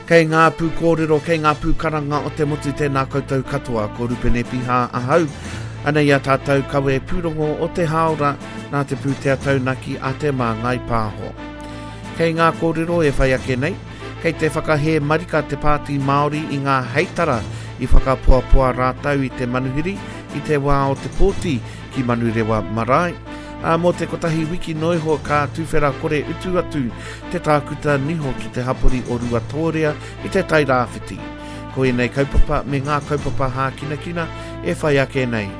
Kei ngā pū kōrero, kei ngā pū karanga o te motu tēnā koutou katoa, ko rupene piha ahau. Ana ia tātou kawe pūrongo o te haora, nā te pūtea taunaki a te mā ngai pāho. Kei ngā kōrero e whai ake nei, kei te whakahe marika te pāti Māori i ngā heitara i whakapuapua rātau i te manuhiri, i te wā o te pōti ki Manurewa Marae. Mō te kotahi wiki noiho ka tūwhera kore utu atu te tākuta niho ki te hapori o Ruatoria i te tai rāwhiti. Ko e nei kaupapa me ngā kaupapa hā kina kina e whai ake nei.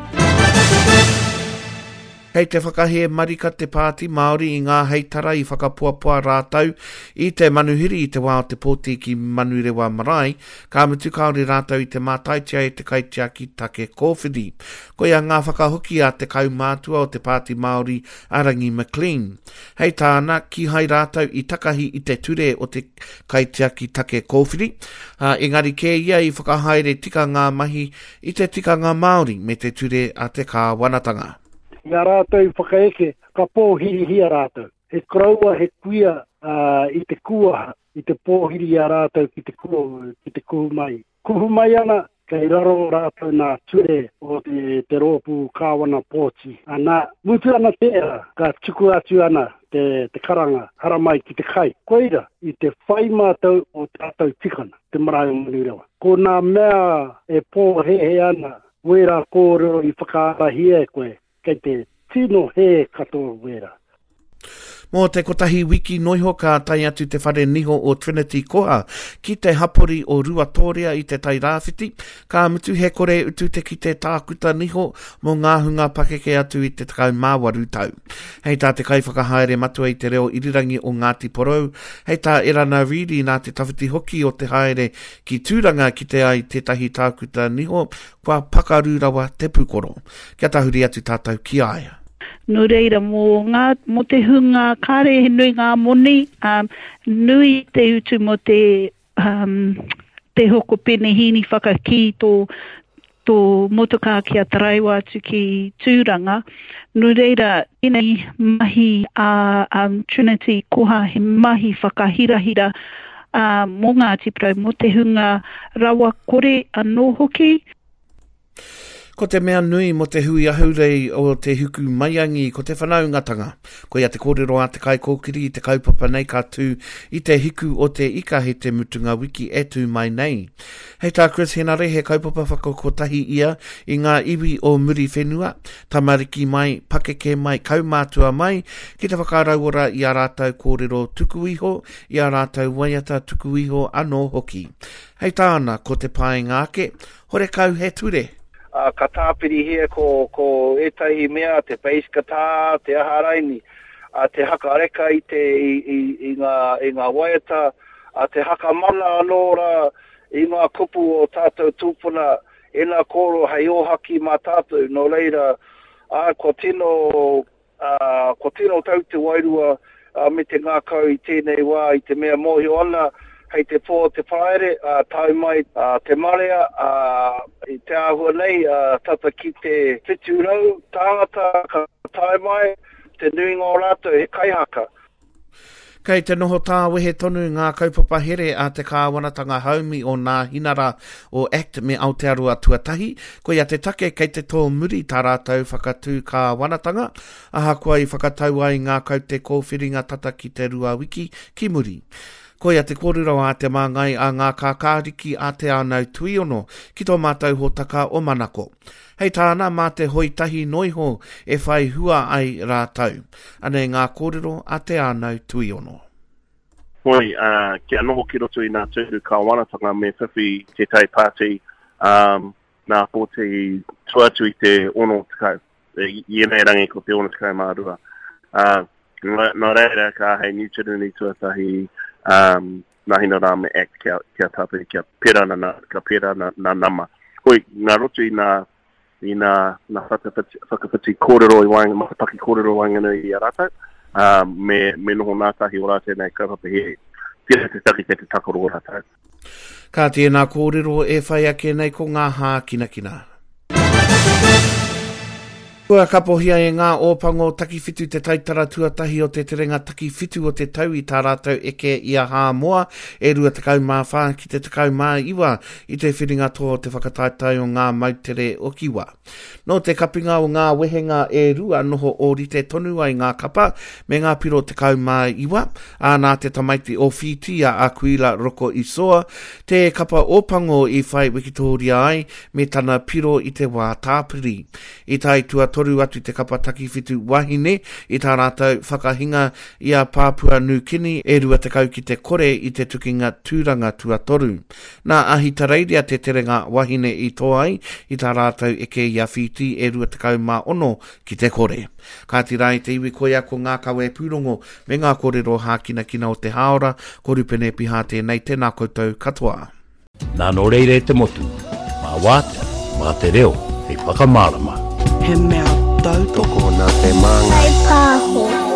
Kei te whakahe marika te pāti Māori i ngā heitara i whakapuapua rātau i te manuhiri i te wā o te pōti ki Manurewa Marae, ka mutu kaori rātau i te mātaitia e te kaitia ki take kōwhiri. Ko ia ngā whakahuki a te kaumātua o te pāti Māori Arangi McLean. Hei tāna ki hai rātau i takahi i te ture o te kaitia ki take kōwhiri. Engari ke ia i whakahaere tika ngā mahi i te tika ngā Māori me te ture a te kāwanatanga. Ngā rātou whakaeke, ka pōhiri a rātou. He kraua, he kuia i te kua, i te pōhiri a rātou ki te kua mai. Kuhu mai ana, kei raro rātou nā ture o te rōpū kāwana pōti. Nā mutu ana tēra, ka tuku atu ana te karanga, haramai ki te kai. Koira, i te whai mātou o tātou tikana, te marae o Manurewa. Ko nā mea e pōhehe ana, wera kōrero i whakaarahia e koe. Kei te tino he katoa wera. Mō te kotahi wiki noiho ka tai atu te whare niho o Trinity Koha ki te hapori o Ruatoria i te tai rāwhiti, ka mutu he kore utu te ki te tākuta niho mō ngā hunga pakeke atu i te takau māwaru tau. Hei tā te kai whakahaere matua i te reo irirangi o Ngāti Porou, hei tā erana riri nā te tawhiti hoki o te haere ki tūranga ki te ai te tahi tākuta niho, kua pakaru rawa te pūkoro. Kia tahuri atu tātou ki aia. No reira mo te hunga kare he nui ngā moni, nui te utu mo te hoko pene hini whakaki tō motoka ki a taraiwa atu ki tūranga. No reira, inei mahi a Trinity Koha he mahi whakahirahira mō Ngāti Porou mo te hunga rawa kore anō hoki. Ko te mea nui mo te hui ahurei o te huku maiangi ko te whanaungatanga. Ko ia te kōrero a te kai kōkiri i te kaupapa nei ka tū i te hiku o te ika he te mutunga wiki e tū mai nei. Hei tā Chris Henare he kaupapa whakakotahi ia i ngā iwi o muri whenua, tamariki mai, pakeke mai, kaumātua mai, ki te whakarauora i a rātau kōrero tukuiho, i a rātau waiata tukuiho anō hoki. Hei tāna ko te pae ngāke, hore kau he ture. Ka tāpiri hea ko etahi mea, te peiskatā, te aharaini, te haka areka i ngā waiata, te haka mana anōra i ngā kupu o tātou tūpuna, e nā koro hei ohaki mā tātou, no reira, ko tino tau te wairua me te ngā kau i tēnei wā, i te mea mohi ona, hei te pō te paere, tau mai te marea, i te ahua nei, tata ki te whiturau, tāngata, ka tau mai, te nui ngō rātou, he kaihaka. Kei te noho tāwehe tonu ngā kaupapa here a te kāwanatanga haumi o ngā hinara o ACT me Aotearoa tuatahi, ko ia te take kei te tō muri tā rātou whakatū kāwanatanga, aha kua i whakatau ai ngā kaute kōwhiringa tata ki te rua wiki ki muri. Ko ia te kōrero a te māngai a ngā kākāriki a te anau tuiono ki tō mātou hotaka o Manako. Hei tāna mā te hoitahi noiho e whai hua ai rātau. Anei ngā kōrero a te anau tuiono. Hoi, kia noho ki roto i nā tūru kāwanatanga me whiwhi te tai pāti nā po te tuatu i te ono takau. Ienei rangi ko te ono takau mārua. Nā reira ka hei New Chiruni tuatahi nahina rā me ACT kia tāpiri, kia pera na nama. Hoi, ngā roto i nā whakawhiti kōrero i wānga, matapaki kōrero wāngana i a rātau, me noho nātahi o rātau nei kaupapa he, tira te taki te takoro o rātau. Ka tēnā kōrero e whai ake nei ko ngā hā kina kina. Kua kapohia e ngā ōpango takiwhitu te taitara tuatahi o te terenga takiwhitu o te tau i tā rātou eke ia hāmoa e rua tekau mā whā ki te tekau mā iwa i te whiringa tō te whakataitai o ngā mautere o kiwa. No te kapinga o ngā wehenga e rua noho o rite tonu ai ngā kapa me ngā piro tekau mā iwa a nā te tamaiti o whitia a kuila roko i soa te kapa ōpango i whai wikitoria ai me tana piro i te wā tāpiri. I tai tua toru atu te kapa takiwhitu wahine i tā rātou whakahinga i a Papua New Guinea e rua te kau ki te kore i te tukinga tūranga tua toru. Nā ahi tareiria te terenga wahine i toai i tā rātou eke i a whiti e rua te kau mā ono ki te kore. Ka tirai te iwi koia ko ngā kawe pūrongo me ngā kōrero hākina kina o te haora ko rupene piha tēnei tēnā koutou katoa. Nā no reire te motu, mā wāta, mā te reo, hei whakamārama. He mea tau toko nā te manga. Hei pāho.